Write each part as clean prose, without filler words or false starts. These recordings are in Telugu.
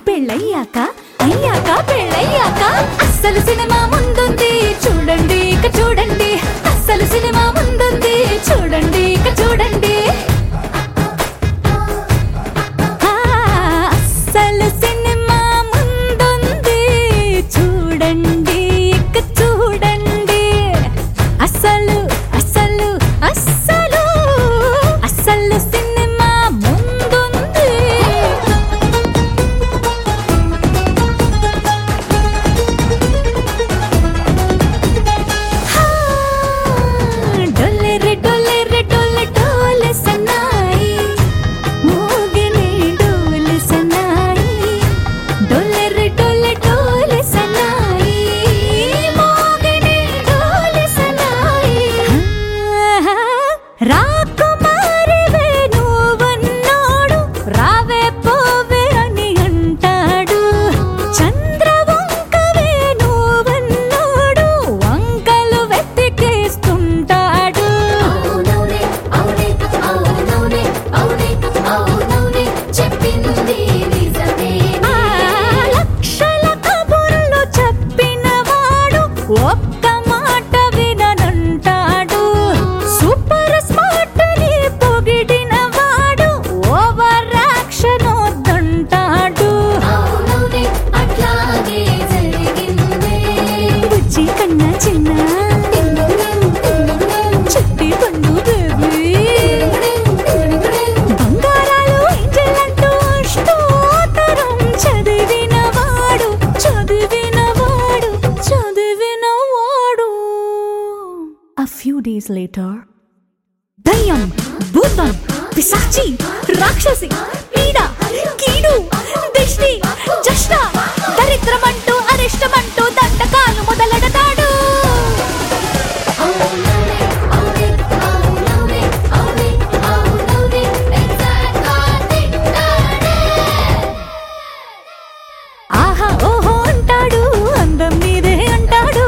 పెళ్ళయ్యాక పెళ్ళయ్యాక అస్సలు సినిమా ముందుంది చూడండి ఇక చూడండి అస్సలు సినిమా ముందుంది చూడండి ఇక చూడండి అస్సలు సినిమా ముందుంది చూడండి ఇక చూడండి అస్సలు అస్సలు అస్సలు అస్సలు సినిమా ముందుంది డొల్లె డొల్లె డొల్లె డొల్లె సన్నాయి మోగిని డొల్లె సన్నాయి డొల్లె డొల్లె డొల్లె సన్నాయి మోగిని డొల్లె సన్నాయి రాకుమారివే నువ్వన్నాడు రావే పోవే అని అంటాడు చంద్రవంకవే నువ్వన్నాడు వంకలు వెతికేస్తుంటాడు లక్షల కబుర్లు చెప్పినవాడు ఒక్క మాట విననంటాడు సూపర్ స్మార్ట్ ని పొగిడినవాడు ఓవర్ యాక్షన్ వద్దంటాడు బుజ్జి కన్నా చిన్న చిట్టి పండు బేబీ బంగారాలు ఏంజెల్ అంటూ అష్టోత్తరం చదివినవాడు A few days later దయ్యం భూతం పిశాచి రాక్షసి పీడ కీడు దిష్టి జష్ట దరిద్రమంటూ అరిష్టమంటూ దండకాలు మొదలెడతాడు ఆహా ఓహో అంటాడు అందం మీదే అంటాడు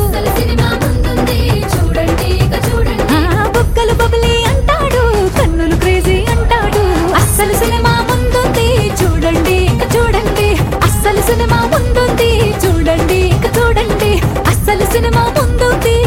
బుక్కలు బబులి అంటాడు కన్నులు క్రేజీ అంటాడు అస్సలు సినిమా ముందుంది చూడండి ఇక చూడండి అస్సలు సినిమా ముందుంది చూడండి ఇక చూడండి అస్సలు సినిమా ముందుంది